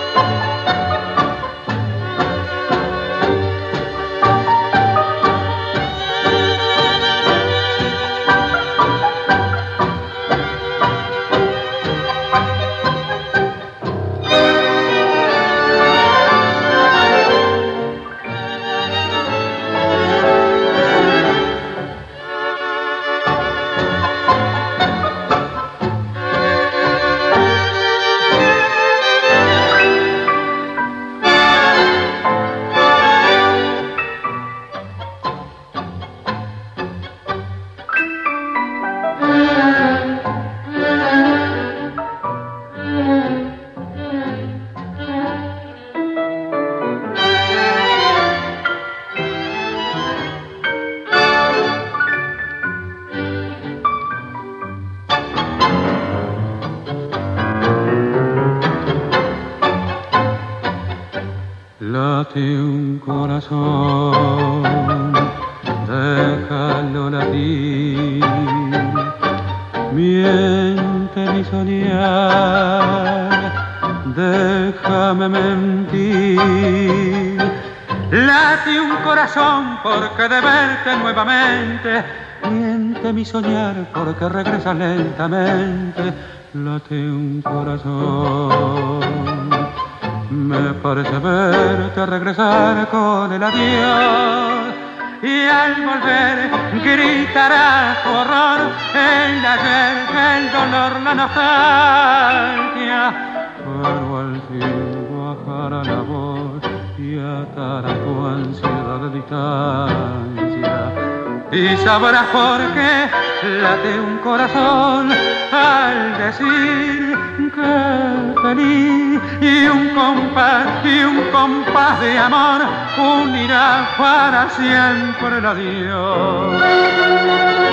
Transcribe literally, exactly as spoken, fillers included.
Late un corazón, déjalo latir, miente mi soñar, déjame mentir. Late un corazón porque de verte nuevamente, miente mi soñar porque regresa lentamente. Late un corazón, me parece verte regresar con el adiós, y al volver gritará tu horror, el ayer, el dolor, la nostalgia, pero al fin bajará la voz y atará tu ansiedad de distancia. Y sabrás por qué late un corazón al decir que feliz, y un compás, y un compás de amor unirá para siempre el adiós.